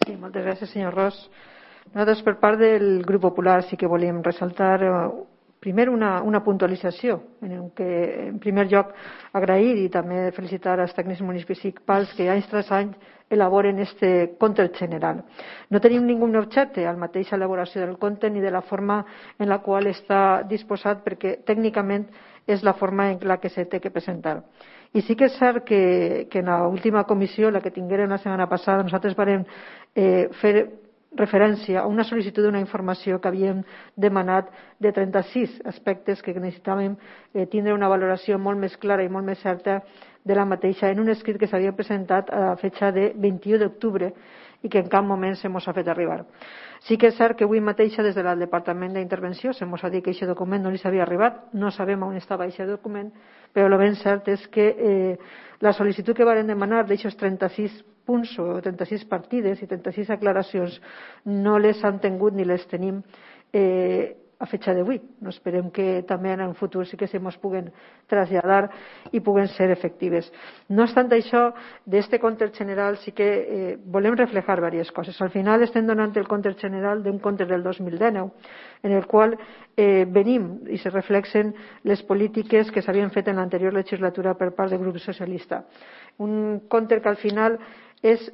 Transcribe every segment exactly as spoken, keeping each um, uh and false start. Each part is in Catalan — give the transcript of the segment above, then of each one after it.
Sí, moltes gràcies, senyor Ros. Nosaltres, per part del Grup Popular, sí que volíem ressaltar eh, primer una, una puntualització, en què, en primer lloc, agrair i també felicitar als tècnics municipals que any tras any elaboren este compte general. No tenim ningú objecte al mateix elaboració del compte ni de la forma en la qual està disposat, perquè tècnicament és la forma en la que se té que presentar. I sí que és cert que, que en l'última comissió, la que tinguérem la setmana passada, nosaltres vam eh, fer referència a una sol·licitud d'una informació que havíem demanat de trenta-sis aspectes que necessitàvem eh, tindre una valoració molt més clara i molt més certa de la mateixa en un escrit que s'havia presentat a la fecha de vint-i-u d'octubre i que en cap moment se mos ha fet arribar. Sí que és cert que avui mateixa des del Departament d'Intervenció se mos ha dit que aquest document no li s'havia arribat, no sabem on estava aquest document, però el ben cert és que eh, la sol·licitud que varen demanar d'aquests trenta-sis punts o trenta-sis partides i trenta-sis aclaracions no les han tingut ni les tenim eh, a fecha d'avui. No esperem que també en el futur sí que se mos puguen traslladar i puguen ser efectives. No obstant això, d'este compte general sí que eh, volem reflejar diverses coses. Al final estem donant el compte general d'un compte del dos mil dinou, en el qual eh, venim i se reflexen les polítiques que s'havien fet en l'anterior legislatura per part del grup socialista. Un compte que al final és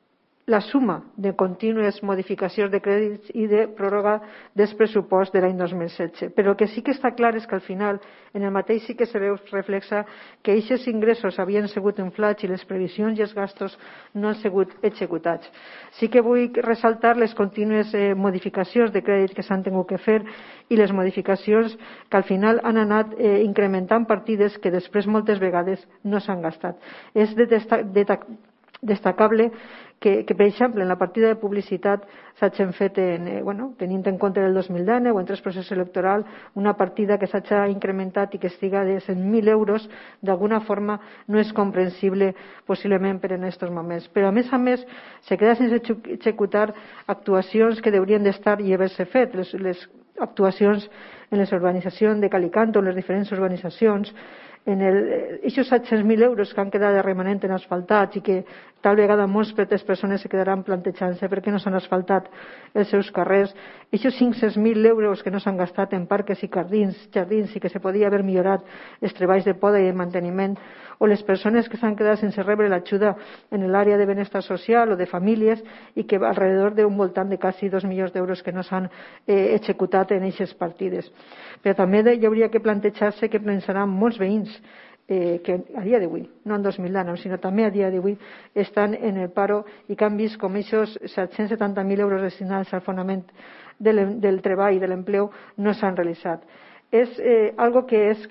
la suma de contínues modificacions de crèdits i de pròrroga dels pressupost de l'any dos mil setze. Però el que sí que està clar és que al final en el mateix sí que se veu reflexa que aquests ingressos havien sigut inflats i les previsions i els gastos no han sigut executats. Sí que vull ressaltar les contínues eh, modificacions de crèdit que s'han tingut que fer i les modificacions que al final han anat eh, incrementant partides que després moltes vegades no s'han gastat. És de desta- de destacable que, que, per exemple, en la partida de publicitat s'hagin fet, en, eh, bueno, tenint en compte el dos mil dinou, en tres processos electorals, una partida que s'hagi incrementat i que estiga de cent mil euros, d'alguna forma no és comprensible possiblement per en aquests moments. Però, a més a més, se queda sense executar actuacions que haurien d'estar i haver-se fet, les, les actuacions en les urbanitzacions de Calicanto, en les diferents urbanitzacions, en aquests set-cents mil euros que han quedat de remanent en asfaltats i que tal vegada moltes persones se quedaran plantejant-se per què no s'han asfaltat els seus carrers, aquests cinc-cents mil euros que no s'han gastat en parques i jardins, jardins i que se podia haver millorat els treballs de poda i de manteniment, o les persones que s'han quedat sense rebre l'ajuda en l'àrea de benestar social o de famílies i que alrededor d'un voltant de quasi dos milions d'euros que no s'han eh, executat en aquestes partides. Però també hi hauria que plantejar-se què pensaran molts veïns eh, que a dia d'avui, no en dos mil dinou, sinó també a dia d'avui, estan en el paro i que han vist com aquests set-cents setanta mil euros destinats al fonament del, del treball i de l'empleo no s'han realitzat. És eh, algo que és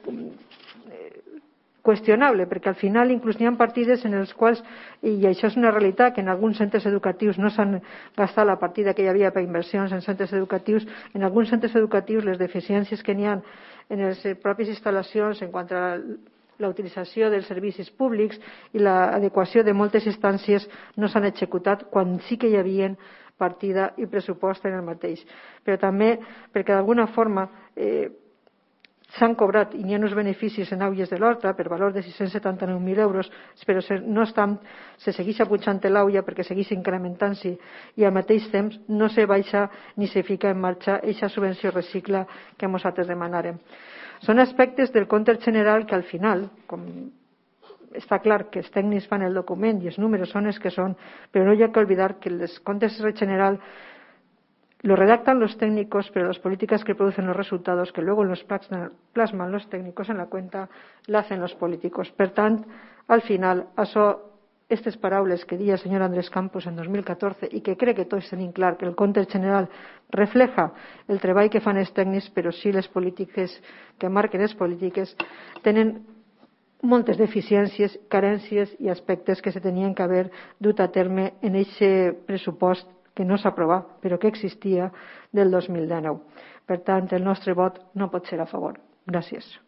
qüestionable, perquè al final inclús n'hi ha partides en les quals, i això és una realitat, que en alguns centres educatius no s'han gastat la partida que hi havia per inversions en centres educatius, en alguns centres educatius les deficiències que n'hi ha en les pròpies instal·lacions en quant a la utilització dels servicis públics i l'adequació de moltes instàncies no s'han executat quan sí que hi havia partida i pressupost en el mateix. Però també perquè d'alguna forma eh, s'han cobrat i n'hi ha uns beneficis en Aules de l'Horta per valor de sis-cents setanta-nou mil euros, però no estan, se segueix apujant l'Auia perquè segueix incrementant-s'hi i al mateix temps no se baixa ni se fica en marxa aquesta subvenció recicla que nosaltres demanarem. Són aspectes del compte general que al final, com està clar que els tècnics fan el document i els números són els que són, però no hi ha que oblidar que els comptes general lo redactan los técnicos, pero las políticas que producen los resultados que luego los plasman los técnicos en la cuenta la hacen los políticos. Per tant, al final, això, aquestes paraules que deia el senyor Andrés Campos en dos mil catorze i que crec que tots tenim clar que el compte general refleja el treball que fan els tècnics, però sí les polítiques que marquen les polítiques tenen moltes deficiències, carències i aspectes que se tenien que haver dut a terme en aquest pressupost que no s'aprova, però que existia del dos mil dinou. Per tant, el nostre vot no pot ser a favor. Gràcies.